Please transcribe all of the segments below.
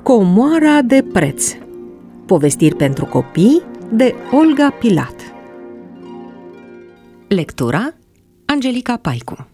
Comoara de preț. Povestiri pentru copii de Olga Pilat. Lectura Angelica Paicu.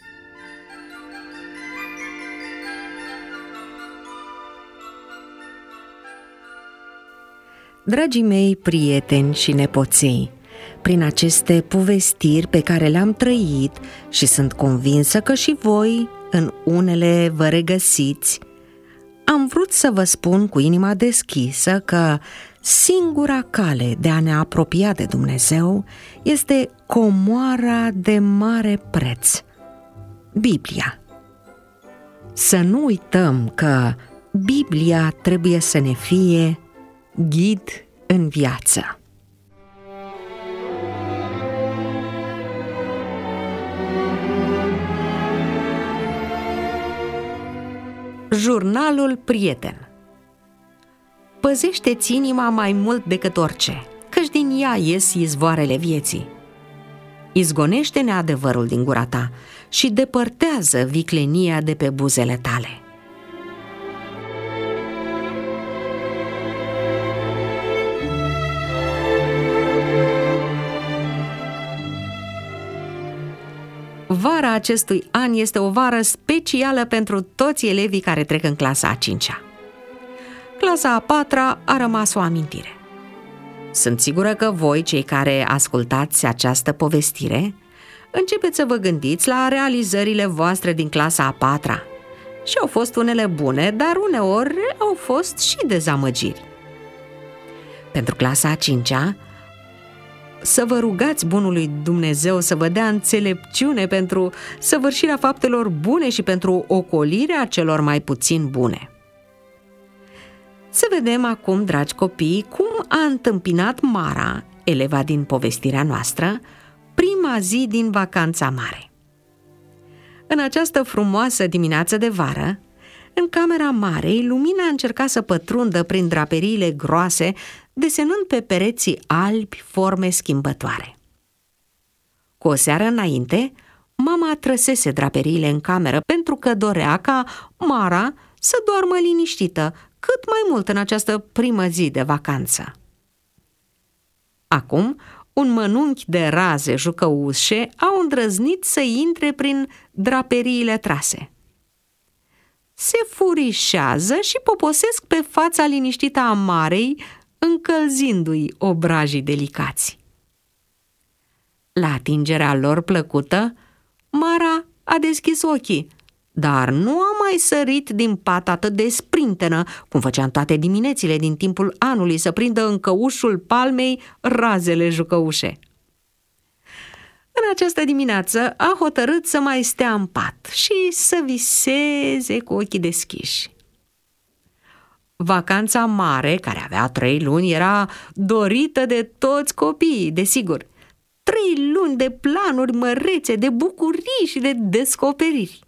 Dragii mei prieteni și nepoței, prin aceste povestiri pe care le-am trăit și sunt convinsă că și voi în unele vă regăsiți, am vrut să vă spun cu inima deschisă că singura cale de a ne apropia de Dumnezeu este comoara de mare preț, Biblia. Să nu uităm că Biblia trebuie să ne fie ghid în viață. Jurnalul prieten. Păzește-ți inima mai mult decât orice, căci din ea ies izvoarele vieții. Izgonește neadevărul din gura ta și depărtează viclenia de pe buzele tale. Vara acestui an este o vară specială pentru toți elevii care trec în clasa a 5-a. Clasa a 4-a a rămas o amintire. Sunt sigură că voi, cei care ascultați această povestire, începeți să vă gândiți la realizările voastre din clasa a 4-a. Și au fost unele bune, dar uneori au fost și dezamăgiri. Pentru clasa a 5-a, să vă rugați bunului Dumnezeu să vă dea înțelepciune pentru săvârșirea faptelor bune și pentru ocolirea celor mai puțin bune. Să vedem acum, dragi copii, cum a întâmpinat Mara, eleva din povestirea noastră, prima zi din vacanța mare. În această frumoasă dimineață de vară, în camera Marei, lumina încerca să pătrundă prin draperiile groase, desenând pe pereții albi forme schimbătoare. Cu o seară înainte, mama trăsese draperiile în cameră pentru că dorea ca Mara să doarmă liniștită cât mai mult în această primă zi de vacanță. Acum, un mănunchi de raze jucăușe au îndrăznit să intre prin draperiile trase. Se furișează și poposesc pe fața liniștită a Marei, încălzindu-i obrajii delicați. La atingerea lor plăcută, Mara a deschis ochii, dar nu a mai sărit din pat atât de sprintenă, cum făcea în toate diminețile din timpul anului, să prindă în căușul palmei razele jucăușe. În această dimineață a hotărât să mai stea în pat și să viseze cu ochii deschiși. Vacanța mare, care avea 3 luni, era dorită de toți copiii, desigur. 3 luni de planuri mărețe, de bucurii și de descoperiri.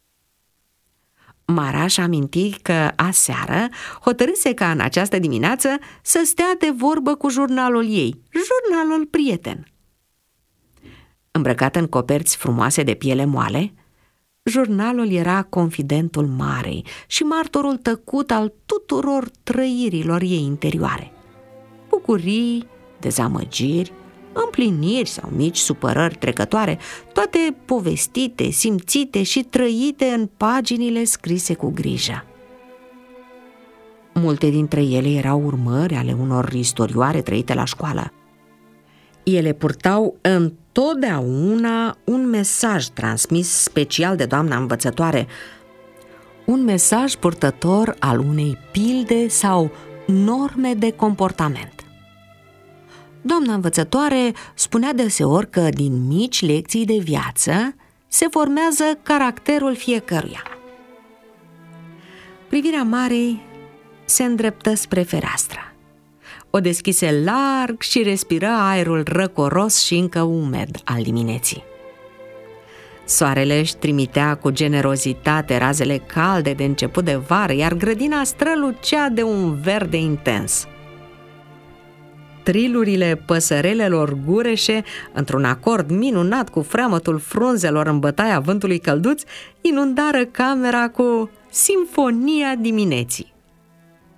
Mara și-a amintit că aseară hotărâse ca în această dimineață să stea de vorbă cu jurnalul ei, jurnalul prieten. Îmbrăcat în coperți frumoase de piele moale, jurnalul era confidentul Marei și martorul tăcut al tuturor trăirilor ei interioare. Bucurii, dezamăgiri, împliniri sau mici supărări trecătoare, toate povestite, simțite și trăite în paginile scrise cu grijă. Multe dintre ele erau urmări ale unor istorioare trăite la școală. Ele purtau întotdeauna un mesaj transmis special de doamna învățătoare, un mesaj purtător al unei pilde sau norme de comportament. Doamna învățătoare spunea deseori că din mici lecții de viață se formează caracterul fiecăruia. Privirea Marei se îndreptă spre fereastră. O deschise larg și respiră aerul răcoros și încă umed al dimineții. Soarele își trimitea cu generozitate razele calde de început de vară, iar grădina strălucea de un verde intens. Trilurile păsărelelor gureșe, într-un acord minunat cu freamătul frunzelor în bătaia vântului călduț, inundară camera cu simfonia dimineții.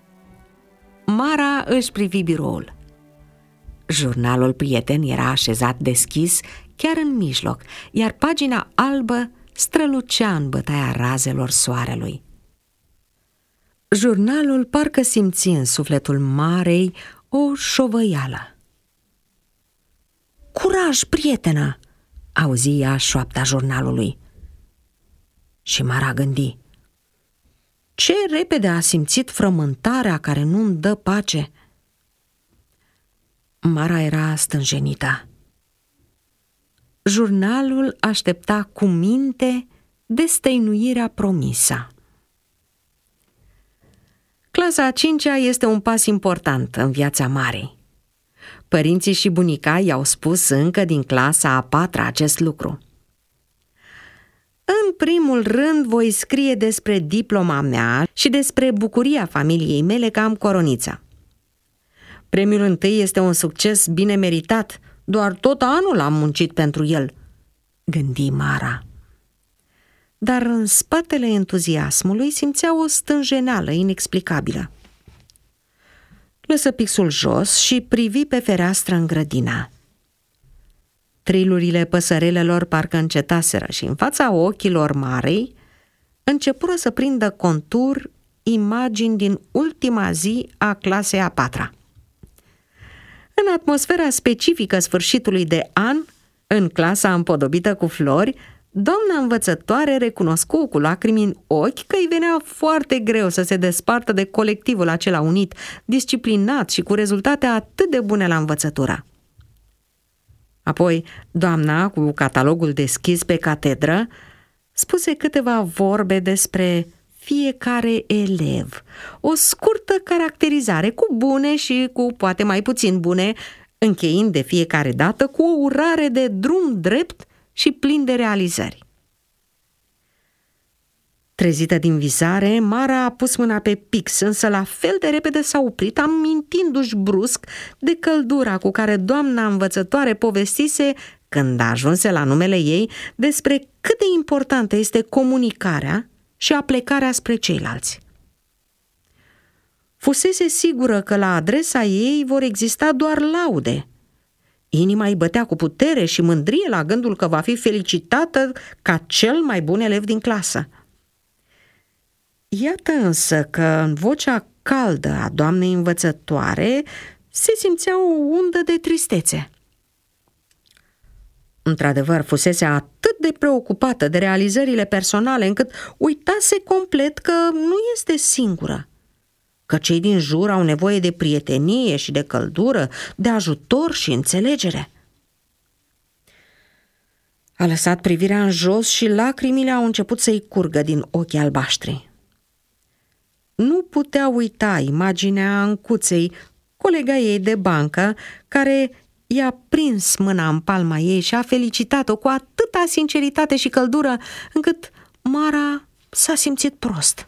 Mara își privi biroul. Jurnalul prieten era așezat deschis chiar în mijloc, iar pagina albă strălucea în bătaia razelor soarelui. Jurnalul parcă simți în sufletul Marei o șovăială. "Curaj, prietenă!" auzi ea șoapta jurnalului. Și Mara gândi: ce repede a simțit frământarea care nu-mi dă pace. Mara era stânjenită. Jurnalul aștepta cu minte destăinuirea promisă. Clasa a 5-a este un pas important în viața Marei. Părinții și bunica i-au spus încă din clasa a 4-a acest lucru. "În primul rând voi scrie despre diploma mea și despre bucuria familiei mele că am coronița. Premiul întâi este un succes bine meritat, doar tot anul am muncit pentru el," gândi Mara. Dar în spatele entuziasmului simțea o stânjeneală inexplicabilă. Lăsă pixul jos și privi pe fereastră în grădina. Trilurile păsărelelor parcă încetaseră și în fața ochilor Marei începură să prindă contur imagini din ultima zi a clasei a 4-a. În atmosfera specifică sfârșitului de an, în clasa împodobită cu flori, doamna învățătoare recunoscu cu lacrimi în ochi că îi venea foarte greu să se despartă de colectivul acela unit, disciplinat și cu rezultate atât de bune la învățătură. Apoi, doamna, cu catalogul deschis pe catedră, spuse câteva vorbe despre fiecare elev, o scurtă caracterizare cu bune și cu poate mai puțin bune, încheind de fiecare dată cu o urare de drum drept și plin de realizări. Trezită din visare, Mara a pus mâna pe pix, însă la fel de repede s-a oprit, amintindu-și brusc de căldura cu care doamna învățătoare povestise, când ajunse la numele ei, despre cât de importantă este comunicarea și aplecarea spre ceilalți. Fusese sigură că la adresa ei vor exista doar laude. Inima îi bătea cu putere și mândrie la gândul că va fi felicitată ca cel mai bun elev din clasă. Iată însă că în vocea caldă a doamnei învățătoare se simțea o undă de tristețe. Într-adevăr, fusese atât de preocupată de realizările personale încât uitase complet că nu este singură, că cei din jur au nevoie de prietenie și de căldură, de ajutor și înțelegere. A lăsat privirea în jos și lacrimile au început să-i curgă din ochii albaștri. Nu putea uita imaginea Ancuței, colega ei de bancă, care i-a prins mâna în palma ei și a felicitat-o cu atâta sinceritate și căldură, încât Mara s-a simțit prost.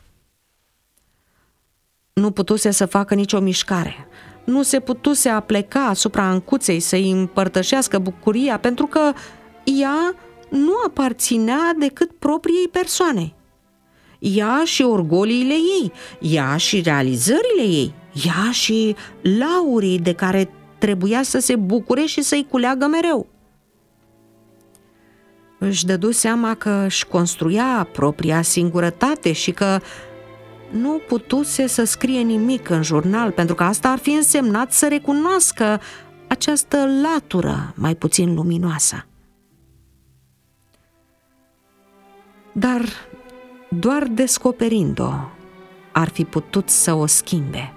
Nu putuse să facă nicio mișcare, nu se putuse apleca asupra Ancuței să-i împărtășească bucuria, pentru că ea nu aparținea decât propriei persoane. Ea și orgoliile ei, ea și realizările ei, ea și laurii de care trebuia să se bucure și să-i culeagă mereu. Își dădu seama că își construia propria singurătate și că nu putuse să scrie nimic în jurnal, pentru că asta ar fi însemnat să recunoască această latură mai puțin luminoasă. Dar doar descoperind-o ar fi putut să o schimbe.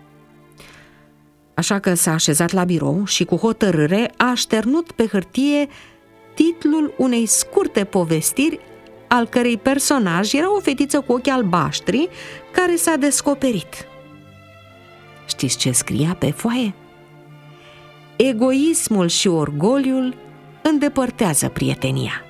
Așa că s-a așezat la birou și cu hotărâre a așternut pe hârtie titlul unei scurte povestiri, al cărei personaj era o fetiță cu ochi albaștri care s-a descoperit. Știți ce scria pe foaie? Egoismul și orgoliul îndepărtează prietenia.